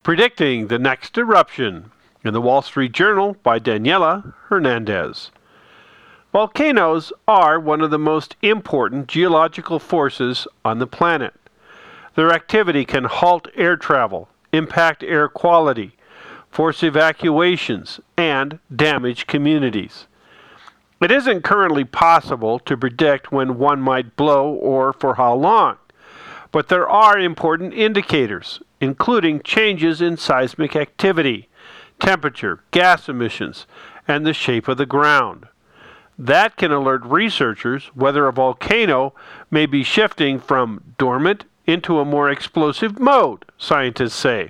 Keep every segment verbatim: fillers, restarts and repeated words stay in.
Predicting the Next Eruption in the Wall Street Journal by Daniela Hernandez. Volcanoes are one of the most important geological forces on the planet. Their activity can halt air travel, impact air quality, force evacuations, and damage communities. It isn't currently possible to predict when one might blow or for how long, but there are important indicators, including changes in seismic activity, temperature, gas emissions, and the shape of the ground. That can alert researchers whether a volcano may be shifting from dormant into a more explosive mode, scientists say.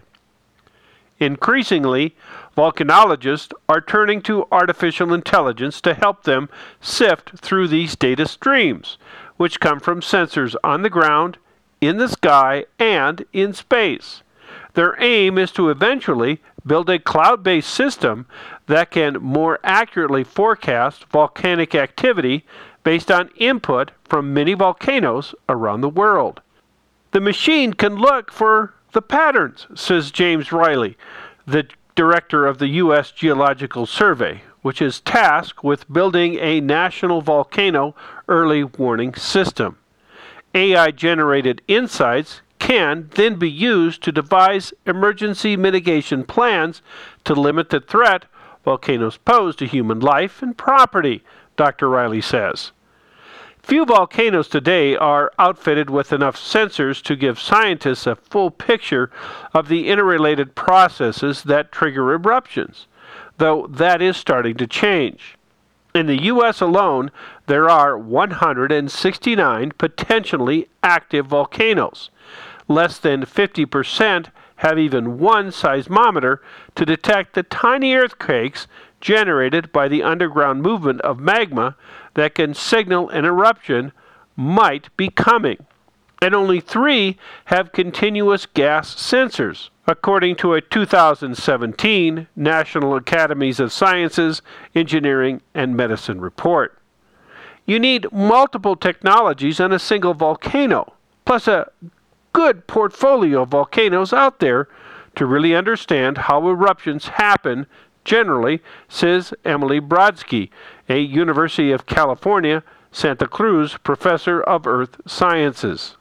Increasingly, volcanologists are turning to artificial intelligence to help them sift through these data streams, which come from sensors on the ground, in the sky, and in space. Their aim is to eventually build a cloud-based system that can more accurately forecast volcanic activity based on input from many volcanoes around the world. The machine can look for the patterns, says James Riley, the director of the U S Geological Survey, which is tasked with building a national volcano early warning system. A I-generated insights can then be used to devise emergency mitigation plans to limit the threat volcanoes pose to human life and property, Doctor Riley says. Few volcanoes today are outfitted with enough sensors to give scientists a full picture of the interrelated processes that trigger eruptions, though that is starting to change. In the U S alone, there are one hundred sixty-nine potentially active volcanoes. Less than fifty percent have even one seismometer to detect the tiny earthquakes generated by the underground movement of magma that can signal an eruption might be coming. And only three have continuous gas sensors, according to a two thousand seventeen National Academies of Sciences, Engineering, and Medicine report. You need multiple technologies on a single volcano, plus a good portfolio of volcanoes out there to really understand how eruptions happen generally, says Emily Brodsky, a University of California, Santa Cruz professor of earth sciences.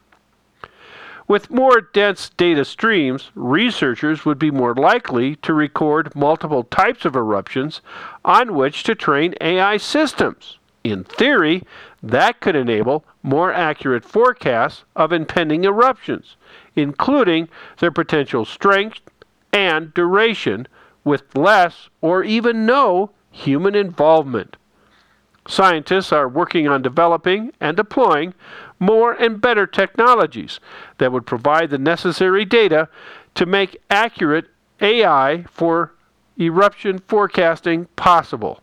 With more dense data streams, researchers would be more likely to record multiple types of eruptions on which to train A I systems. In theory, that could enable more accurate forecasts of impending eruptions, including their potential strength and duration, with less or even no human involvement. Scientists are working on developing and deploying more and better technologies that would provide the necessary data to make accurate A I for eruption forecasting possible.